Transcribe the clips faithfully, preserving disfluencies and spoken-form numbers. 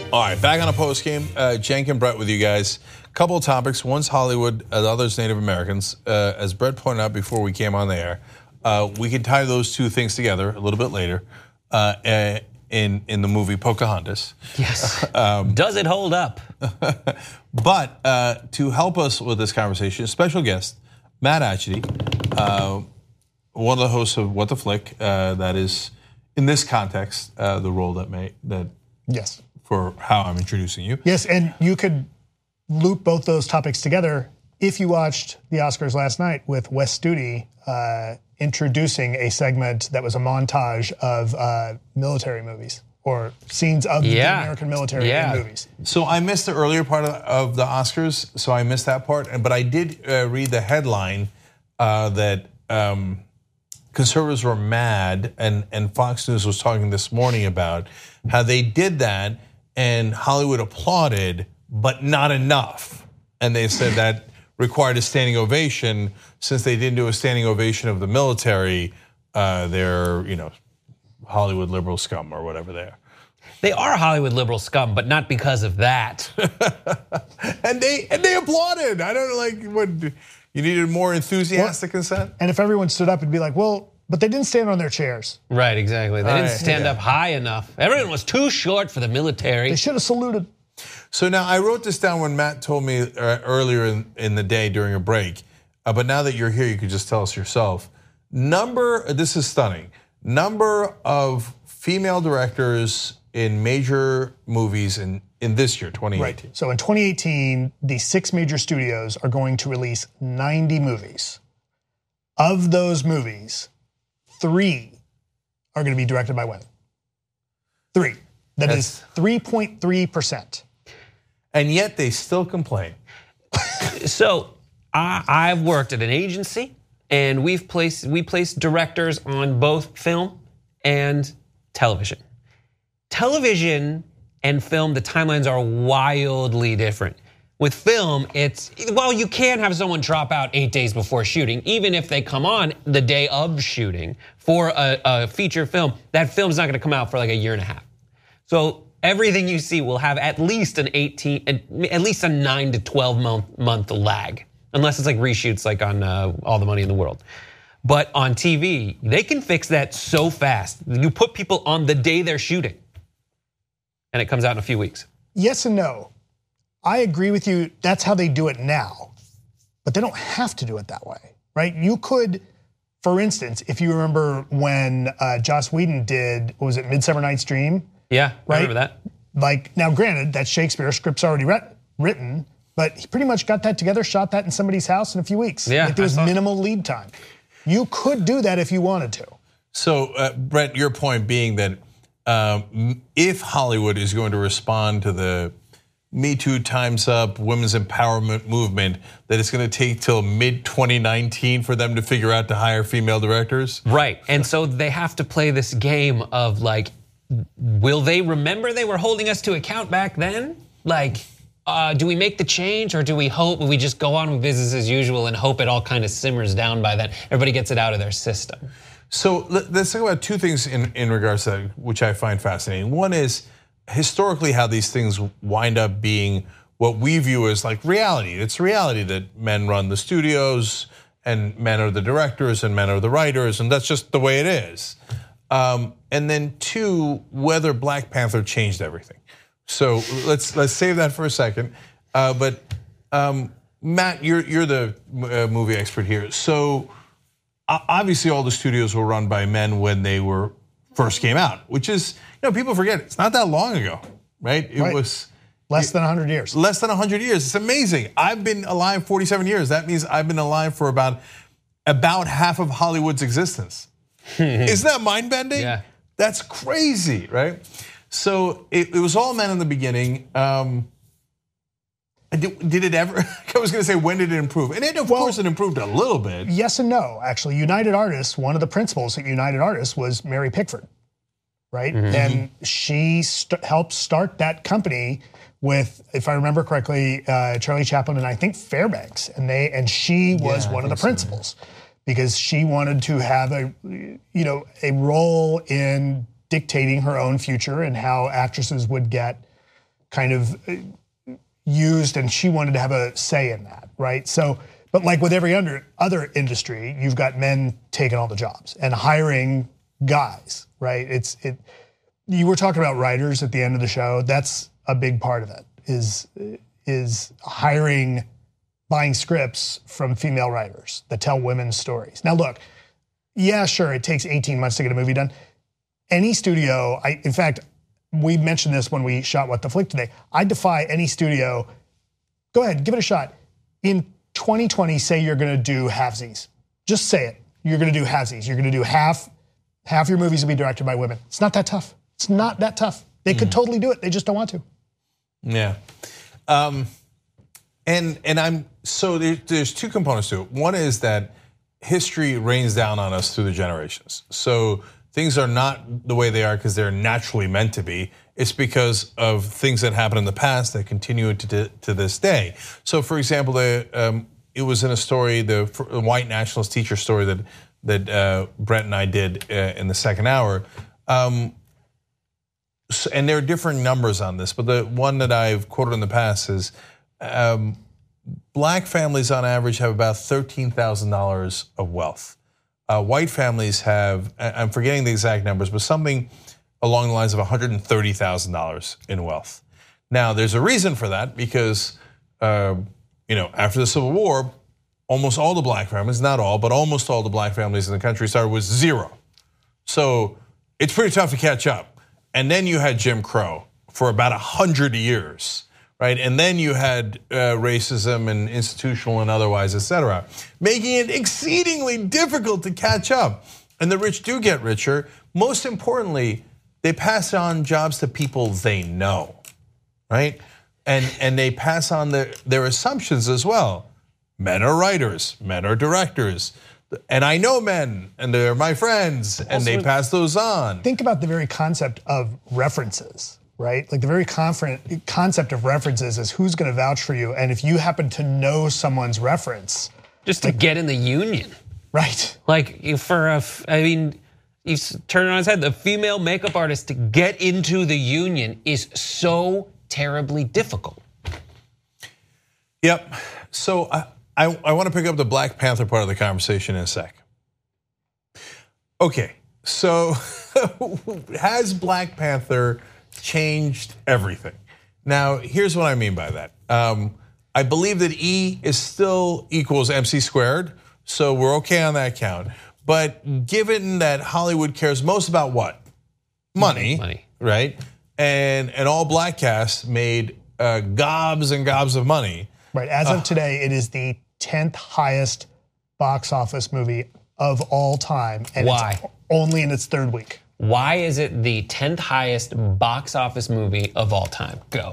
All right, back on a post game. Uh, Cenk and Brett with you guys. Couple of topics. One's Hollywood, the other's Native Americans. Uh, as Brett pointed out before we came on the air, uh, we can tie those two things together a little bit later uh, in in the movie Pocahontas. Yes. um, Does it hold up? But uh, to help us with this conversation, special guest Matt Atchity, uh, one of the hosts of What the Flick. Uh, that is, in this context, uh, the role that may that. Yes. For how I'm introducing you. Yes, and you could loop both those topics together if you watched the Oscars last night with Wes Studi uh, introducing a segment that was a montage of uh, military movies or scenes of yeah. the American military yeah. in movies. So I missed the earlier part of the Oscars, so I missed that part. But I did uh, read the headline uh, that um, conservatives were mad, and, and Fox News was talking this morning about how they did that. And Hollywood applauded, but not enough. And they said that required a standing ovation. Since they didn't do a standing ovation of the military, uh, they're, you know, Hollywood liberal scum or whatever they are. They are Hollywood liberal scum, but not because of that. and they and they applauded. I don't know, like, what, you needed more enthusiastic well, consent? And if everyone stood up, it'd be like, well, but they didn't stand on their chairs. Right, exactly. They All didn't right, stand yeah. up high enough. Everyone was too short for the military. They should have saluted. So now I wrote this down when Matt told me earlier in, in the day during a break. Uh, but now that you're here, you could just tell us yourself. Number, this is stunning. Number of female directors in major movies in, in this year, twenty eighteen. Right. So in twenty eighteen, the six major studios are going to release ninety movies. Of those movies, three are going to be directed by women. Three. That That's, is three point three percent. And yet they still complain. So I, I've worked at an agency, and we've placed we place directors on both film and television. Television and film, the timelines are wildly different. With film, it's, well, you can have someone drop out eight days before shooting, even if they come on the day of shooting for a, a feature film. That film's not gonna come out for like a year and a half. So everything you see will have at least an eighteen, at least a nine to twelve month, month lag, unless it's like reshoots like on uh, All the Money in the World. But on T V, they can fix that so fast. You put people on the day they're shooting, and it comes out in a few weeks. Yes and no. I agree with you, that's how they do it now. But they don't have to do it that way, right? You could, for instance, if you remember when uh, Joss Whedon did, what was it, Midsummer Night's Dream? Yeah, right? I remember that. Like, now granted, that Shakespeare script's already read, written, but he pretty much got that together, shot that in somebody's house in a few weeks. Yeah, like there was minimal lead time. You could do that if you wanted to. So, uh, Brett, your point being that um, if Hollywood is going to respond to the Me Too, Time's Up, women's empowerment movement, that it's going to take till mid twenty nineteen for them to figure out to hire female directors? Right, and so they have to play this game of like, will they remember they were holding us to account back then? Like, uh, do we make the change, or do we hope we just go on with business as usual and hope it all kind of simmers down by then? Everybody gets it out of their system. So let's talk about two things in, in regards to that, which I find fascinating. One is historically how these things wind up being what we view as like reality. It's reality that men run the studios and men are the directors and men are the writers, and that's just the way it is. Um, and then two, whether Black Panther changed everything. So let's let's save that for a second. Uh, but um, Matt, you're you're the movie expert here. So obviously all the studios were run by men when they were first came out, which is, you know, people forget it's not that long ago, right? It right. was less than one hundred years. Less than one hundred years. It's amazing. I've been alive forty-seven years. That means I've been alive for about about half of Hollywood's existence. Isn't that mind-bending? Yeah. That's crazy, right? So it, it was all men in the beginning. Um, did, did it ever, I was gonna say, when did it improve? And it, of well, course it improved a little bit. Yes and no, actually. United Artists, one of the principals at United Artists was Mary Pickford, right? Mm-hmm. And she st- helped start that company with, if I remember correctly, uh, Charlie Chaplin and I think Fairbanks. And they and she was yeah, one of the principals. So. Because she wanted to have a, you know, a role in dictating her own future and how actresses would get kind of used, and she wanted to have a say in that, right? So, but like with every under, other industry, you've got men taking all the jobs and hiring guys, right? It's it. You were talking about writers at the end of the show. That's a big part of it. Is is hiring, buying scripts from female writers that tell women's stories. Now, look, yeah, sure, it takes eighteen months to get a movie done. Any studio, I in fact, we mentioned this when we shot What the Flick today. I defy any studio. Go ahead, give it a shot. In twenty twenty, say you're going to do halvesies. Just say it. You're going to do halvesies. You're going to do half. Half your movies will be directed by women. It's not that tough. It's not that tough. They could mm. totally do it. They just don't want to. Yeah, um, and and I'm so there, there's two components to it. One is that history rains down on us through the generations. So things are not the way they are because they're naturally meant to be. It's because of things that happened in the past that continue to to this day. So, for example, the, um, it was in a story, the white nationalist teacher story that that uh, Brett and I did uh, in the second hour. Um, so, and there are different numbers on this, but the one that I've quoted in the past is um, black families on average have about thirteen thousand dollars of wealth. Uh, white families have, I'm forgetting the exact numbers, but something along the lines of one hundred thirty thousand dollars in wealth. Now, there's a reason for that because, uh, you know, after the Civil War, almost all the black families, not all, but almost all the black families in the country started with zero. So it's pretty tough to catch up. And then you had Jim Crow for about one hundred years, right? And then you had uh, racism and institutional and otherwise, et cetera, making it exceedingly difficult to catch up. And the rich do get richer. Most importantly, they pass on jobs to people they know, right? And and they pass on their, their assumptions as well. Men are writers, men are directors. And I know men, and they're my friends, and also, they pass those on. Think about the very concept of references, right? Like the very concept of references is who's gonna vouch for you, and if you happen to know someone's reference. Just to like, get in the union. Right. Like for a, I mean, you turn it on its head, the female makeup artist to get into the union is so terribly difficult. Yep, so I, I, I want to pick up the Black Panther part of the conversation in a sec. Okay, so has Black Panther changed everything? Now, here's what I mean by that. Um, I believe that E is still equals M C squared, so we're okay on that count. But given that Hollywood cares most about what? Money, money. Right? And an all black cast made uh, gobs and gobs of money. Right, as of today, it is the tenth highest box office movie of all time. And Why? It's only in its third week. Why is it the tenth highest box office movie of all time? Go.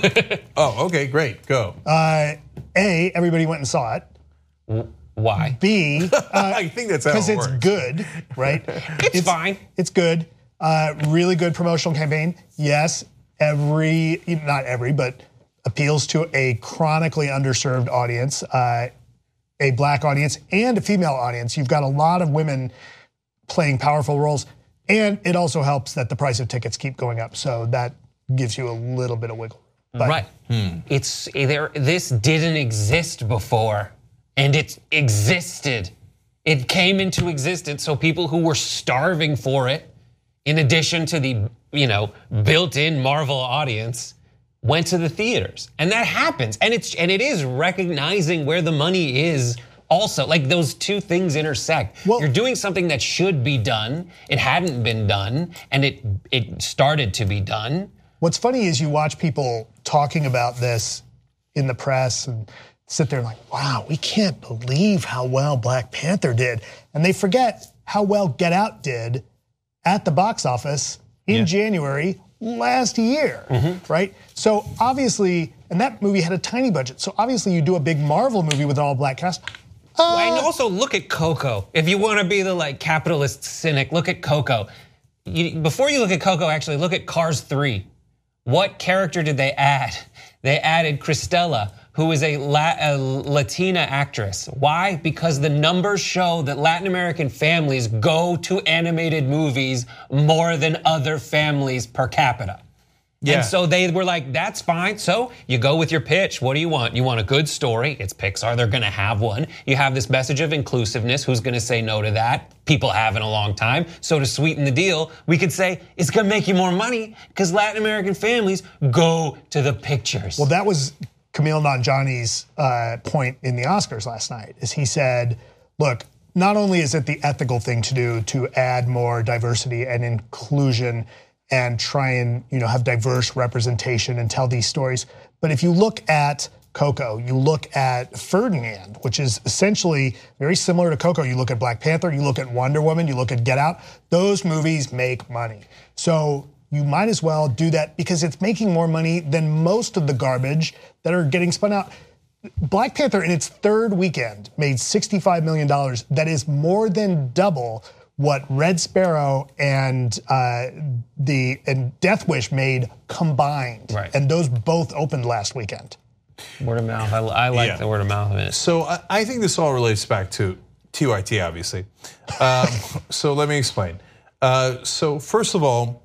Oh, okay, great, go. Uh, A, everybody went and saw it. Why? B, uh, I think that's how it works. Because it's good, right? it's, it's fine. It's good. Uh, really good promotional campaign. Yes, every, not every, but appeals to a chronically underserved audience, uh, a black audience and a female audience. You've got a lot of women playing powerful roles, and it also helps that the price of tickets keep going up, so that gives you a little bit of wiggle room. But right, hmm. it's there. This didn't exist before, and it existed. It came into existence, so people who were starving for it, in addition to the you know built-in Marvel audience, went to the theaters, and that happens, and it's and it is recognizing where the money is. Also, like those two things intersect. Well, you're doing something that should be done. It hadn't been done, and it it started to be done. What's funny is you watch people talking about this in the press and sit there like, "Wow, we can't believe how well Black Panther did," and they forget how well Get Out did at the box office in yeah. January last year, mm-hmm. right? So obviously, and that movie had a tiny budget. So obviously, you do a big Marvel movie with an all black cast. Uh, and also look at Coco. If you want to be the like capitalist cynic, look at Coco. You, before you look at Coco, actually look at Cars three. What character did they add? They added Cristela, who is a, La, a Latina actress. Why? Because the numbers show that Latin American families go to animated movies more than other families per capita. Yeah. And so they were like, that's fine. So you go with your pitch. What do you want? You want a good story. It's Pixar. They're going to have one. You have this message of inclusiveness. Who's going to say no to that? People have in a long time. So to sweeten the deal, we could say it's going to make you more money because Latin American families go to the pictures. Well, that was Kumail Nanjiani's uh, point in the Oscars last night, is he said, look, not only is it the ethical thing to do to add more diversity and inclusion and try and, you know, have diverse representation and tell these stories, but if you look at Coco, you look at Ferdinand, which is essentially very similar to Coco. You look at Black Panther, you look at Wonder Woman, you look at Get Out. Those movies make money. So you might as well do that because it's making more money than most of the garbage that are getting spun out. Black Panther in its third weekend made sixty-five million dollars. That is more than double what Red Sparrow and uh, the and Death Wish made combined. Right. And those both opened last weekend. Word of mouth. I, I like yeah. the word of mouth of it. So I, I think this all relates back to T Y T, obviously. Um, so let me explain. Uh, so first of all,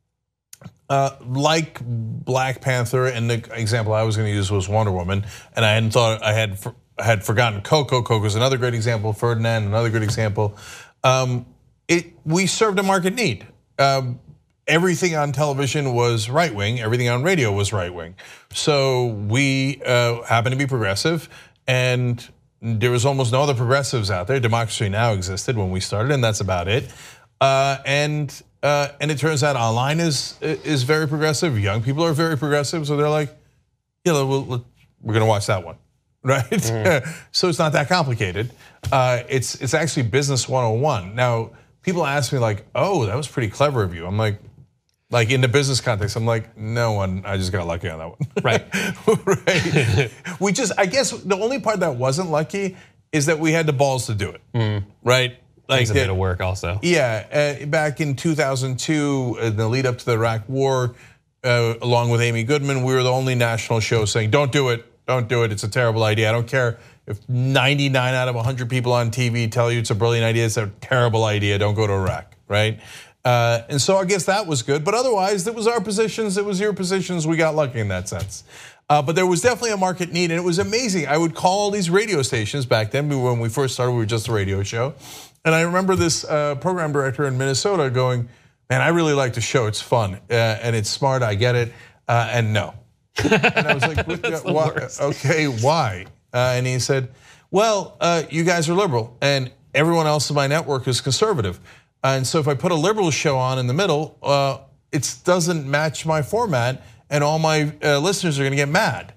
uh, like Black Panther, and the example I was going to use was Wonder Woman, and I hadn't thought I had for, I had forgotten Coco. Coco's another great example. Ferdinand, another good example. Um, it we served a market need. Um, Everything on television was right wing. Everything on radio was right wing. So we uh, happen to be progressive, and there was almost no other progressives out there. Democracy Now! Existed when we started, and that's about it. Uh, and uh, and it turns out online is is very progressive. Young people are very progressive, so they're like, yeah, we'll, we're going to watch that one, right? Mm-hmm. So it's not that complicated. Uh, it's it's actually business one oh one. Now people ask me like, oh, that was pretty clever of you. I'm like. Like in the business context, I'm like, no one, I just got lucky on that one. Right. Right. We just, I guess the only part that wasn't lucky is that we had the balls to do it. Mm. Right? Like it's a bit of work also. Yeah, uh, back in two thousand two, in the lead up to the Iraq war, uh, along with Amy Goodman, we were the only national show saying, don't do it, don't do it, it's a terrible idea. I don't care if ninety-nine out of one hundred people on T V tell you it's a brilliant idea, it's a terrible idea, don't go to Iraq, right? Uh, and so I guess that was good, but otherwise it was our positions, it was your positions, we got lucky in that sense. Uh, but there was definitely a market need, and it was amazing. I would call all these radio stations back then, when we first started, we were just a radio show. And I remember this uh, program director in Minnesota going, man, I really like the show, it's fun, uh, and it's smart, I get it, uh, and no. And I was like, why? Okay, why? Uh, and he said, well, uh, you guys are liberal, and everyone else in my network is conservative. And so if I put a liberal show on in the middle, uh, it doesn't match my format, and all my uh, listeners are going to get mad.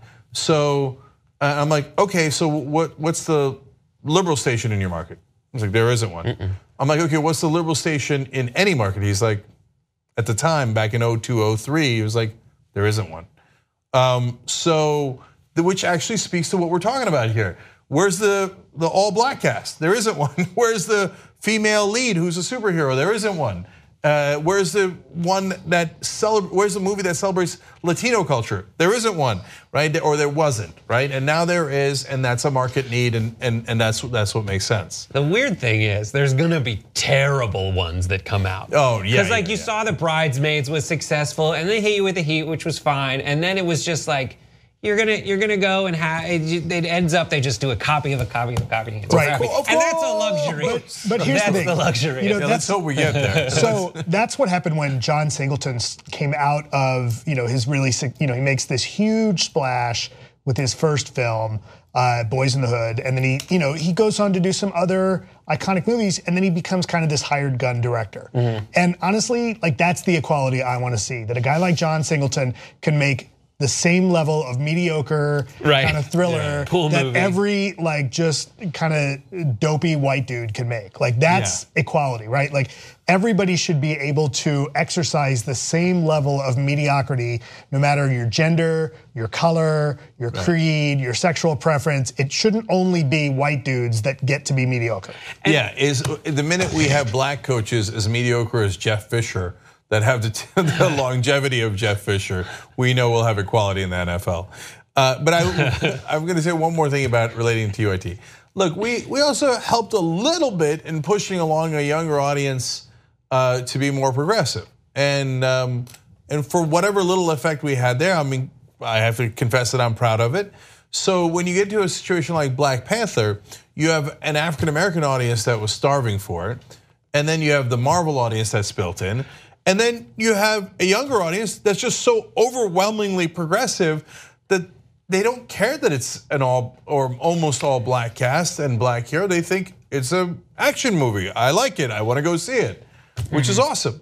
So uh, I'm like, okay, so what? What's the liberal station in your market? He's like, there isn't one. Mm-mm. I'm like, okay, what's the liberal station in any market? He's like, at the time, back in oh two, oh three, he was like, there isn't one. Um, so, which actually speaks to what we're talking about here. Where's the the all black cast? There isn't one. Where's the female lead who's a superhero? There isn't one. Uh, where's the one that celebra- Where's the movie that celebrates Latino culture? There isn't one, right? Or there wasn't, right? And now there is, and that's a market need, and and and that's that's what makes sense. The weird thing is, there's gonna be terrible ones that come out. Oh yeah, because like yeah, you yeah. saw the Bridesmaids was successful, and they hit you with the heat, which was fine, and then it was just like. You're gonna you're gonna go and have it, it ends up they just do a copy of a copy of a copy of a right. copy, Cool, and that's a luxury. But, but here's that's the thing, the luxury. You know, yeah, let's hope we get there. So that's what happened when John Singleton came out of you know his really you know he makes this huge splash with his first film, uh, Boys in the Hood, and then he you know he goes on to do some other iconic movies, and then he becomes kind of this hired gun director. Mm-hmm. And honestly, like that's the equality I want to see. That a guy like John Singleton can make the same level of mediocre right. kind of thriller yeah. Pool that movie. every like just kind of dopey white dude can make. Like that's yeah. equality, right? Like everybody should be able to exercise the same level of mediocrity, no matter your gender, your color, your right. creed, your sexual preference. It shouldn't only be white dudes that get to be mediocre. And yeah, is the minute we have black coaches as mediocre as Jeff Fisher, that have the, the longevity of Jeff Fisher, we know we'll have equality in the N F L. Uh, but I, I'm going to say one more thing about relating to T Y T. Look, we we also helped a little bit in pushing along a younger audience uh, to be more progressive. And um, and for whatever little effect we had there, I mean, I have to confess that I'm proud of it. So when you get to a situation like Black Panther, you have an African American audience that was starving for it, and then you have the Marvel audience that's built in, and then you have a younger audience that's just so overwhelmingly progressive that they don't care that it's an all or almost all black cast and black hero. They think it's an action movie. I like it. I want to go see it, which is awesome.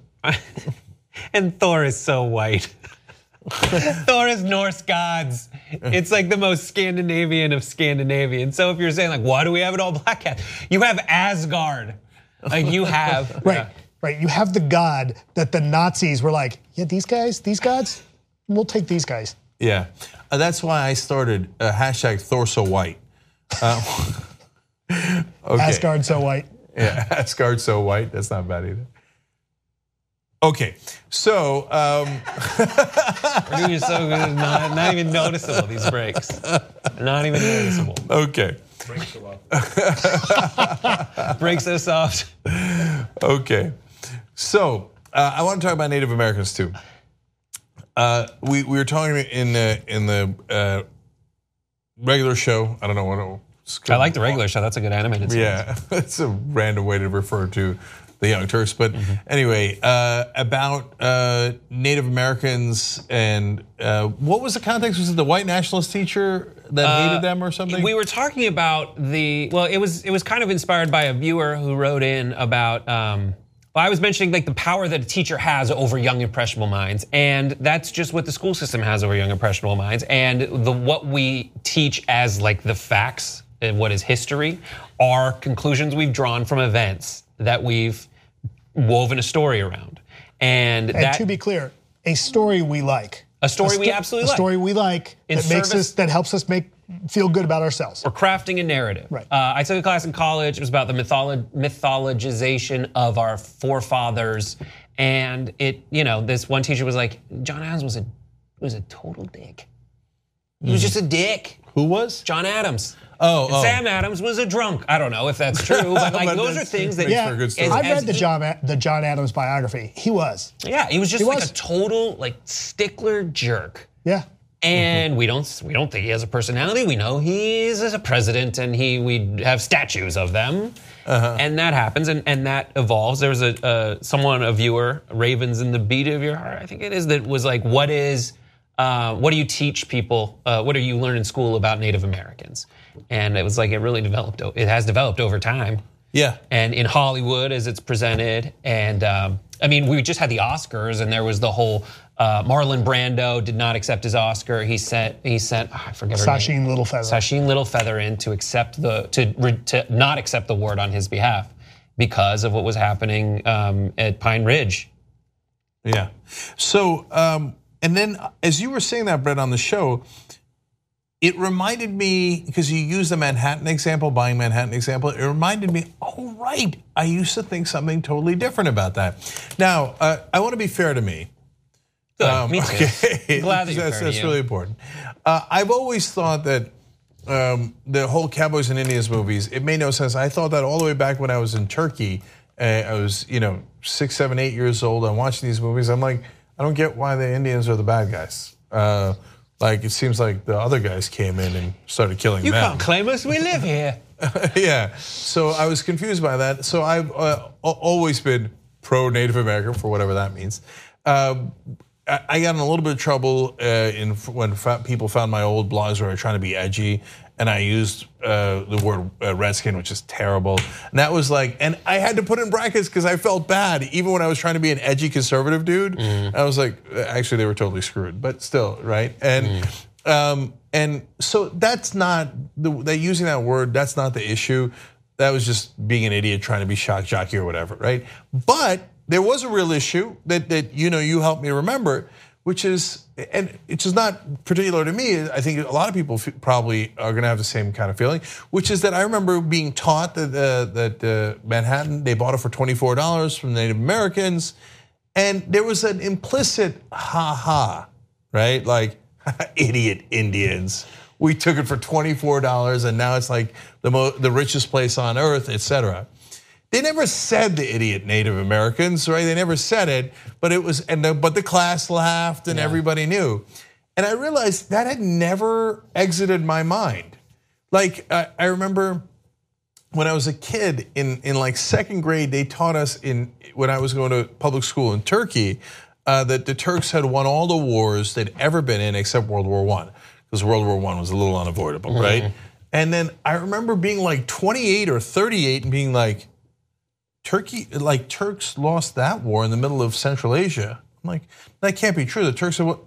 And Thor is so white. Thor is Norse gods. It's like the most Scandinavian of Scandinavian. So if you're saying like, why do we have it all black cast? You have Asgard. Like you have right, yeah. right. You have the god that the Nazis were like, yeah, these guys, these gods, we'll take these guys. Yeah, uh, that's why I started a hashtag Thor so white. Uh, okay. Asgard so white. Yeah, Asgard so white. That's not bad either. Okay, so um, we're doing so good, not, not even noticeable. These breaks, not even noticeable. Okay, Breaks so soft. Breaks so soft. Okay, so uh, I want to talk about Native Americans too. Uh, we we were talking in the in the uh, regular show. I don't know what it's I like the regular show. That's a good animated series. Yeah, it's a random way to refer to the Young Turks. But mm-hmm. anyway, uh, about uh, Native Americans and uh, what was the context? Was it the white nationalist teacher that uh, hated them or something? We were talking about the, well, it was it was kind of inspired by a viewer who wrote in about, um, well, I was mentioning like the power that a teacher has over young impressionable minds, and that's just what the school system has over young impressionable minds, and the what we teach as like the facts and what is history are conclusions we've drawn from events that we've woven a story around. And, and that, to be clear, a story we like. A story a we absolutely like. like. A story we like In that makes service, us, that helps us make feel good about ourselves. We're crafting a narrative. Right. Uh, I took a class in college. It was about the mytholo- mythologization of our forefathers, and it, you know, this one teacher was like, John Adams was a was a total dick. He was just a dick. Who was? John Adams. Oh, oh. Sam Adams was a drunk. I don't know if that's true, but like but those are things that. Yeah, as, I've read the he, John the John Adams biography. He was. Yeah, he was just he like was. a total like stickler jerk. Yeah. And mm-hmm. we don't we don't think he has a personality. We know he's a president, and he we have statues of them, uh-huh. and that happens, and, and that evolves. There was a uh, someone, a viewer, Ravens in the Beat of Your Heart, I think it is, that was like, what is uh, what do you teach people? Uh, what do you learn in school about Native Americans? And it was like it really developed. It has developed over time. Yeah. And in Hollywood, as it's presented, and um, I mean, we just had the Oscars, and there was the whole uh, Marlon Brando did not accept his Oscar. He sent he sent oh, I forget her Sacheen name. Littlefeather. Sacheen Littlefeather in to accept the to to not accept the award on his behalf because of what was happening um, at Pine Ridge. Yeah. So um, and then as you were saying that, Brett, on the show, it reminded me, because you used the Manhattan example, buying Manhattan example, it reminded me, oh right, I used to think something totally different about that. Now, uh, I want to be fair to me. Good, um, me too. Okay. Glad that you're that's, fair that's to you. really important. Uh, I've always thought that um, the whole Cowboys and Indians movies, it made no sense. I thought that all the way back when I was in Turkey. Uh, I was, you know, six, seven, eight years old. I'm watching these movies. I'm like, I don't get why the Indians are the bad guys. Uh, Like it seems like the other guys came in and started killing you them. You can't claim us. We live here. Yeah. So I was confused by that. So I've uh, always been pro Native American for whatever that means. Um, I got in a little bit of trouble uh, in when people found my old blogs where I was trying to be edgy, and I used uh, the word uh, redskin, which is terrible. And that was like, and I had to put in brackets because I felt bad, even when I was trying to be an edgy conservative dude. Mm. I was like, actually, they were totally screwed, but still, right? And mm. um, and so that's not the that using that word. That's not the issue. That was just being an idiot trying to be shock jockey or whatever, right? But there was a real issue that that you know you helped me remember, which is, and it's just not particular to me. I think a lot of people probably are going to have the same kind of feeling, which is that I remember being taught that uh, that uh, Manhattan, they bought it for twenty-four dollars from Native Americans, and there was an implicit ha ha, right? Like idiot Indians. We took it for twenty-four dollars, and now it's like the mo- the richest place on earth, et cetera. They never said the idiot Native Americans, right? They never said it, but it was, and the, but the class laughed and yeah. everybody knew. And I realized that had never exited my mind. Like I, I remember when I was a kid in in like second grade, they taught us in when I was going to public school in Turkey uh, that the Turks had won all the wars they'd ever been in except World War One, because World War One was a little unavoidable, mm-hmm. right? And then I remember being like twenty-eight or thirty-eight and being like, Turkey, like Turks lost that war in the middle of Central Asia. I'm like, that can't be true. The Turks are what?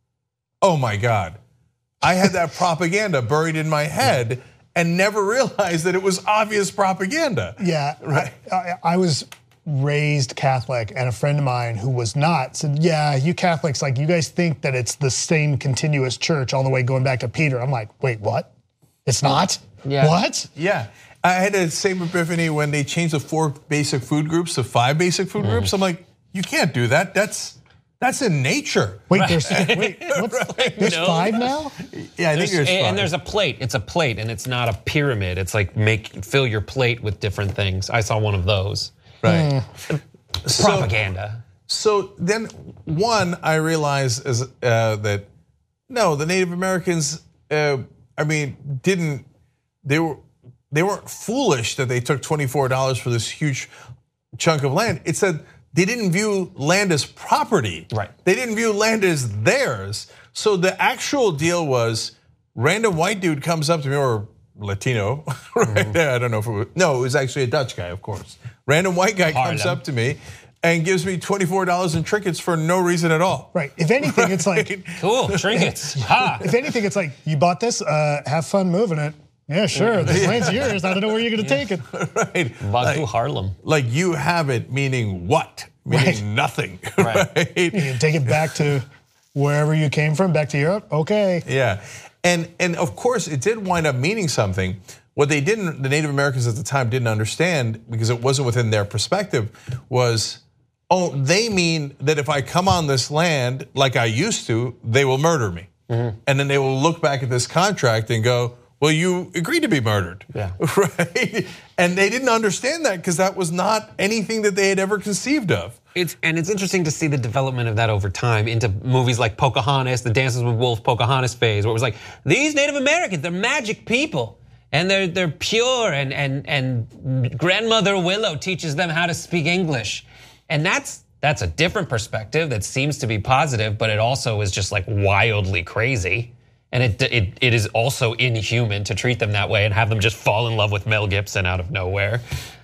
Oh my God. I had that propaganda buried in my head and never realized that it was obvious propaganda. Yeah, right. I, I was raised Catholic, and a friend of mine who was not said, yeah, you Catholics, like you guys think that it's the same continuous church all the way going back to Peter. I'm like, wait, what? It's not? Yeah. What? Yeah. I had the same epiphany when they changed the four basic food groups to five basic food mm. groups. I'm like, you can't do that. That's that's in nature. Wait, there's wait, what's, right. there's no. five now? Yeah, I there's, think there's five. And there's a plate. It's a plate, and it's not a pyramid. It's like make fill your plate with different things. I saw one of those. Right. Mm. So, Propaganda. So then, one, I realized is uh, that no, the Native Americans, uh, I mean, didn't they were. They weren't foolish that they took twenty-four dollars for this huge chunk of land. It said they didn't view land as property. Right. They didn't view land as theirs. So the actual deal was, random white dude comes up to me, or Latino, right? Mm-hmm. I don't know if it was, no, it was actually a Dutch guy, of course. Random white guy Harlem. comes up to me and gives me twenty-four dollars in trinkets for no reason at all. Right. If anything, right? It's like cool trinkets. Ha. If anything, it's like you bought this. Uh, have fun moving it. Yeah, sure. This land's yours. I don't know where you're going to yeah. take it. Right. Back to Harlem. Like you have it, meaning what? Meaning right. nothing. Right. right. You can take it back to wherever you came from, back to Europe. Okay. Yeah, and and of course it did wind up meaning something. What they didn't, the Native Americans at the time didn't understand, because it wasn't within their perspective, was, oh, they mean that if I come on this land like I used to, they will murder me, mm-hmm. and then they will look back at this contract and go, well, you agreed to be murdered, yeah. right? And they didn't understand that because that was not anything that they had ever conceived of. It's and it's interesting to see the development of that over time into movies like Pocahontas, the Dances with Wolves Pocahontas phase, where it was like, these Native Americans, they're magic people, and they're they're pure, and and and Grandmother Willow teaches them how to speak English, and that's that's a different perspective that seems to be positive, but it also is just like wildly crazy. And it, it it is also inhuman to treat them that way and have them just fall in love with Mel Gibson out of nowhere.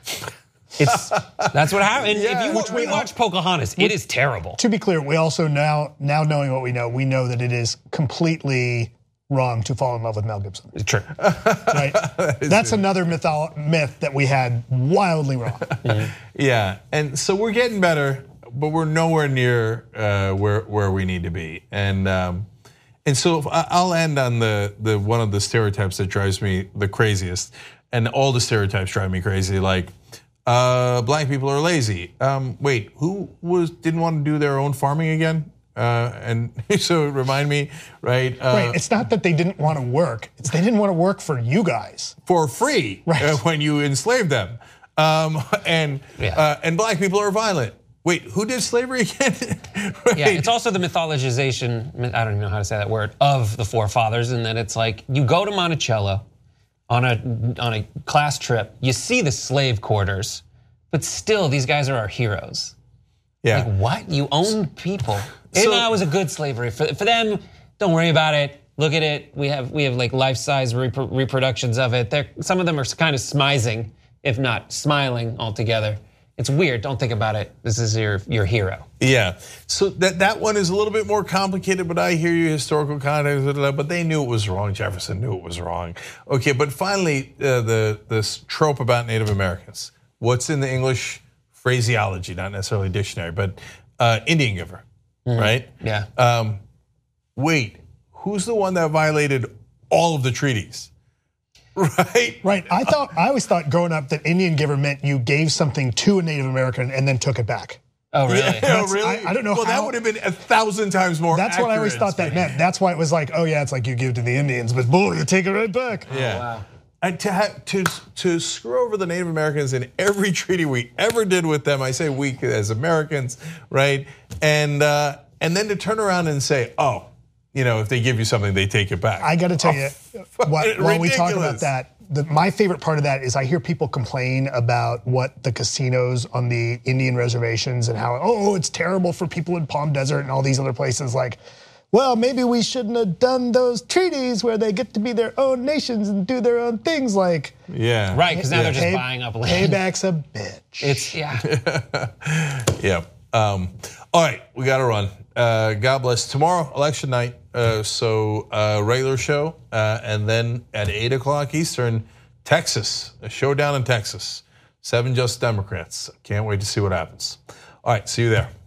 It's that's what happened. Yeah, if you which we watch Pocahontas, it is terrible. To be clear, we also now now knowing what we know, we know that it is completely wrong to fall in love with Mel Gibson. True. Right? that That's true. Another mytho- myth that we had wildly wrong. Mm-hmm. Yeah, and so we're getting better, but we're nowhere near uh, where where we need to be. And um, And so I'll end on the the one of the stereotypes that drives me the craziest, and all the stereotypes drive me crazy. Like uh, black people are lazy. Um, wait, who was didn't want to do their own farming again? Uh, and so remind me, right? Uh, right. It's not that they didn't want to work; it's they didn't want to work for you guys for free, right. uh, when you enslaved them. Um, and yeah. uh, and black people are violent. Wait, who did slavery again? Right. Yeah, it's also the mythologization, I don't even know how to say that word, of the forefathers, and that it's like, you go to Monticello on a on a class trip, you see the slave quarters, but still, these guys are our heroes. Yeah. Like, what? You owned people. So, and that was a good slavery. For, for them, don't worry about it. Look at it. We have we have like life-size repro- reproductions of it. They're, some of them are kind of smizing, if not smiling altogether. It's weird, don't think about it. This is your your hero. Yeah, so that, that one is a little bit more complicated, but I hear you, historical context, but they knew it was wrong. Jefferson knew it was wrong. Okay, but finally, uh, the this trope about Native Americans. What's in the English phraseology, not necessarily dictionary, but uh, Indian giver, mm-hmm. right? Yeah. Um, wait, who's the one that violated all of the treaties? Right. Right. I thought I always thought growing up that Indian giver meant you gave something to a Native American and then took it back. Oh, really? Yeah, oh, really? I, I don't know. Well, how, that would have been a thousand times more. That's what I always thought that meant. That's why it was like, oh yeah, it's like you give to the Indians, but boy, you take it right back. Yeah. Oh, wow. I, to, have, to to screw over the Native Americans in every treaty we ever did with them. I say we as Americans, right? And uh, and then to turn around and say, oh, you know, if they give you something, they take it back. I got to tell oh, you, while, while we talk about that, the, my favorite part of that is I hear people complain about what the casinos on the Indian reservations and how, oh, it's terrible for people in Palm Desert and all these other places. Like, well, maybe we shouldn't have done those treaties where they get to be their own nations and do their own things. Like, yeah, right, because now yeah. they're just pay, buying up land. Payback's a bitch. It's yeah, yeah. Um, all right, we got to run. Uh, God bless. Tomorrow, election night. Uh, so uh, regular show, uh, and then at eight o'clock Eastern, Texas, a showdown in Texas. Seven just Democrats. Can't wait to see what happens. All right, see you there.